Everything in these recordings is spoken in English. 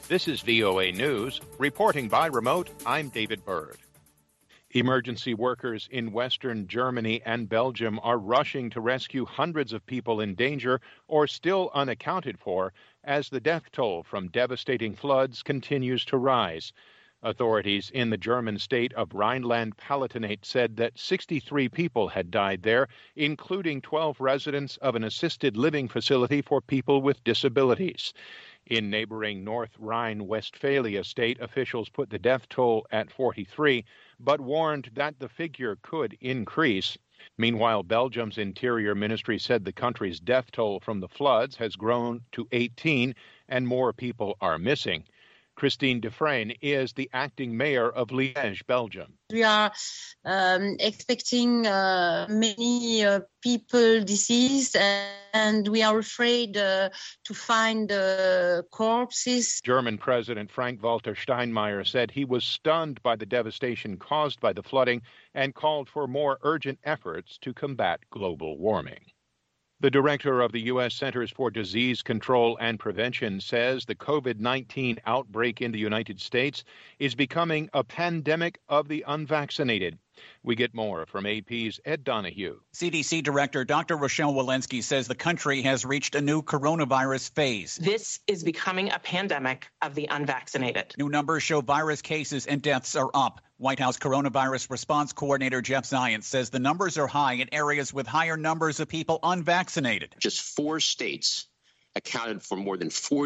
This is VOA News. Reporting by remote, I'm David Byrd. Emergency workers in Western Germany and Belgium are rushing to rescue hundreds of people in danger or still unaccounted for as the death toll from devastating floods continues to rise. Authorities in the German state of Rhineland-Palatinate said that 63 people had died there, including 12 residents of an assisted living facility for people with disabilities. In neighboring North Rhine-Westphalia state, officials put the death toll at 43, but warned that the figure could increase. Meanwhile, Belgium's Interior Ministry said the country's death toll from the floods has grown to 18 and more people are missing. Christine Defresne is the acting mayor of Liège, Belgium. We are expecting many people deceased, and we are afraid to find corpses. German President Frank-Walter Steinmeier said he was stunned by the devastation caused by the flooding and called for more urgent efforts to combat global warming. The director of the U.S. Centers for Disease Control and Prevention says the COVID-19 outbreak in the United States is becoming a pandemic of the unvaccinated. We get more from AP's Ed Donahue. CDC Director Dr. Rochelle Walensky says the country has reached a new coronavirus phase. This is becoming a pandemic of the unvaccinated. New numbers show virus cases and deaths are up. White House Coronavirus Response Coordinator Jeff Zients says the numbers are high in areas with higher numbers of people unvaccinated. Just 4 states accounted for more than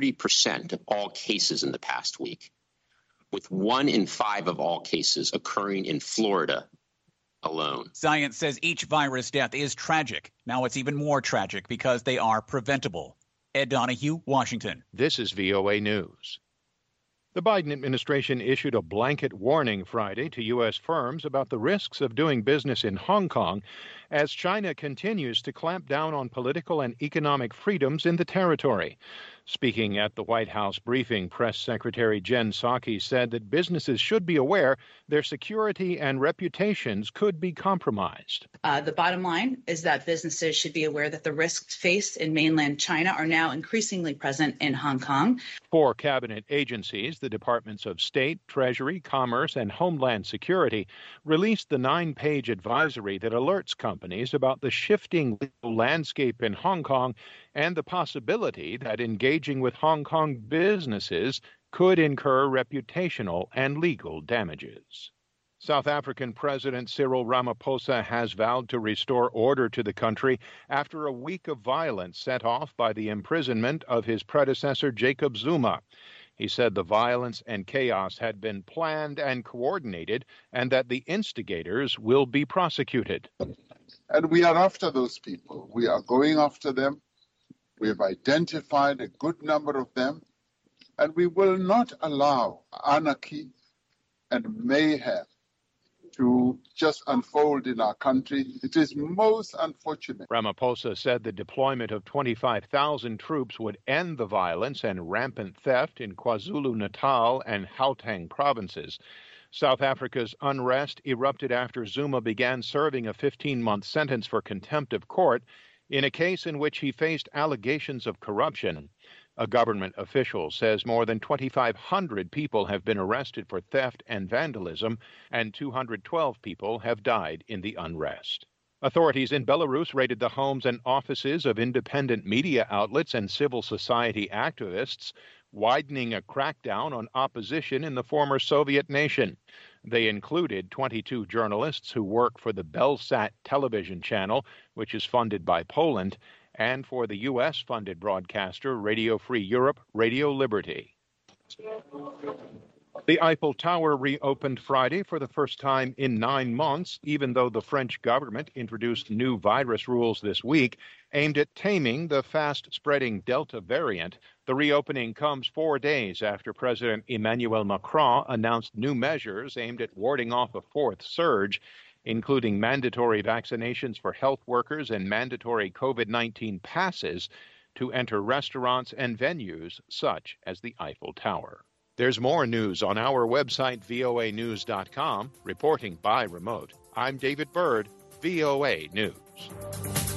40% of all cases in the past week, with 1 in 5 of all cases occurring in Florida alone. Zients says each virus death is tragic. Now it's even more tragic because they are preventable. Ed Donahue, Washington. This is VOA News. The Biden administration issued a blanket warning Friday to U.S. firms about the risks of doing business in Hong Kong as China continues to clamp down on political and economic freedoms in the territory. Speaking at the White House briefing, Press Secretary Jen Psaki said that businesses should be aware their security and reputations could be compromised. The bottom line is that businesses should be aware that the risks faced in mainland China are now increasingly present in Hong Kong. 4 cabinet agencies, the Departments of State, Treasury, Commerce, and Homeland Security, released the 9-page advisory that alerts companies about the shifting legal landscape in Hong Kong and the possibility that engaging with Hong Kong businesses could incur reputational and legal damages. South African President Cyril Ramaphosa has vowed to restore order to the country after a week of violence set off by the imprisonment of his predecessor Jacob Zuma. He said the violence and chaos had been planned and coordinated and that the instigators will be prosecuted. And we are after those people. We are going after them. We have identified a good number of them, and we will not allow anarchy and mayhem to just unfold in our country. It is most unfortunate. Ramaphosa said the deployment of 25,000 troops would end the violence and rampant theft in KwaZulu-Natal and Gauteng provinces. South Africa's unrest erupted after Zuma began serving a 15-month sentence for contempt of court in a case in which he faced allegations of corruption. A government official says more than 2,500 people have been arrested for theft and vandalism, and 212 people have died in the unrest. Authorities in Belarus raided the homes and offices of independent media outlets and civil society activists, widening a crackdown on opposition in the former Soviet nation. They included 22 journalists who work for the Belsat television channel, which is funded by Poland, and for the U.S.-funded broadcaster Radio Free Europe, Radio Liberty. The Eiffel Tower reopened Friday for the first time in 9 months, even though the French government introduced new virus rules this week aimed at taming the fast-spreading Delta variant. The reopening comes 4 days after President Emmanuel Macron announced new measures aimed at warding off a 4th surge, including mandatory vaccinations for health workers and mandatory COVID-19 passes to enter restaurants and venues such as the Eiffel Tower. There's more news on our website, voanews.com. Reporting by remote, I'm David Byrd, VOA News.